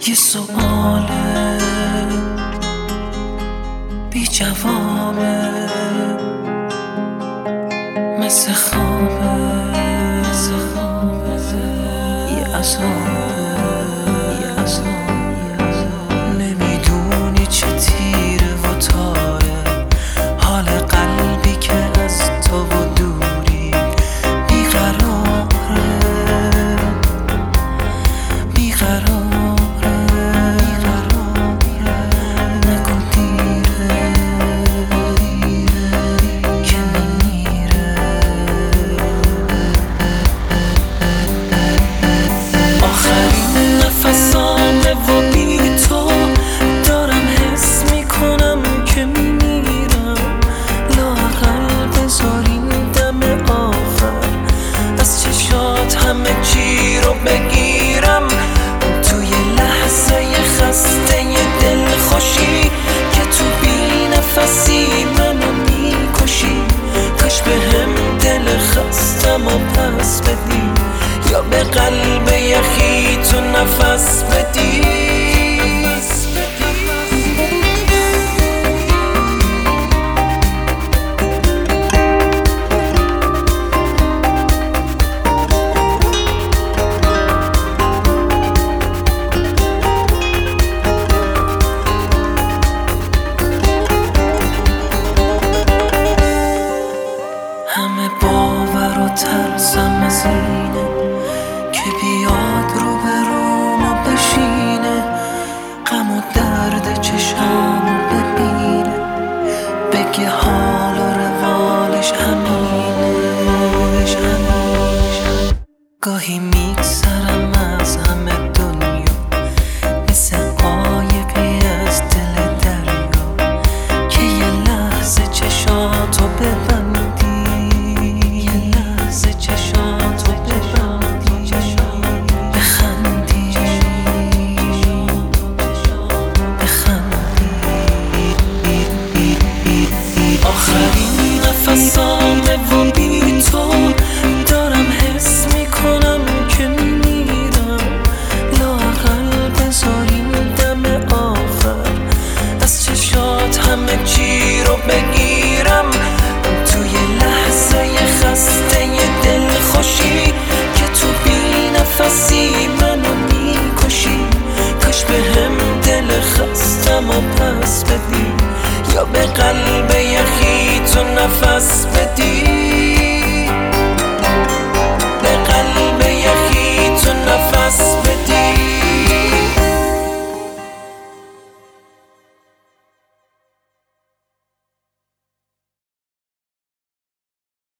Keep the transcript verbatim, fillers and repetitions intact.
یه سؤاله بی جوابه، مثل خوابه، مثل خوابه، یه عذابه، یه عذابه. نمیدونی چه تیره و تاره حال قلبی که از تو و دوری بیقراره، بیقراره. همه چی رو بگیرم توی لحظه خسته دل خوشی که تو بی نفسی منو میکشی. کاش به هم دل خستم و پس بدی یا به قلب یخی تو نفس بدی. همه باور و ترسم از اینه که بیاد رو به رومو بشینه، غم و درد چشامو ببینه، بگه حال و روالش همینه. گاهی میگذرم از همه دنیا مثل قایقی از دل دریا که یه لحظه چشاتو ببندی، آخرین نفسامه و بی تو دارم حس میکنم که میمیرم. لااقل بذار این دم آخر از چشات همه چی رو بگیرم توی لحظه خسته دل خوشی که تو بی نفسی منو میکشی. کاش به هم دل خستم و پس بدی یا به قلب یخی تو نفس